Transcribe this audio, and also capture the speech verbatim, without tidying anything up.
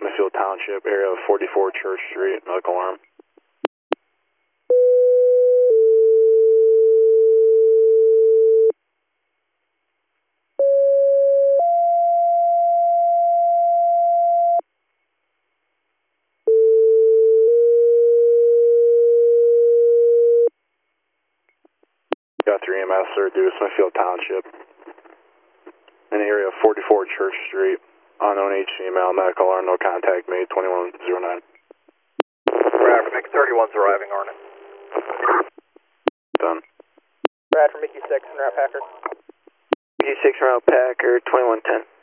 Smithfield Township, area of forty-four Church Street, medical alarm. Got three E M S, sir, due to Smithfield Township. In the area of forty-four Church Street, unknown age female, medical alarm, no contact made, twenty-one oh nine. Brad for Mickey thirty-one's arriving, Arnon. Done. Brad for Mickey six and Route Packer. Mickey six, Route Packer, twenty-one ten.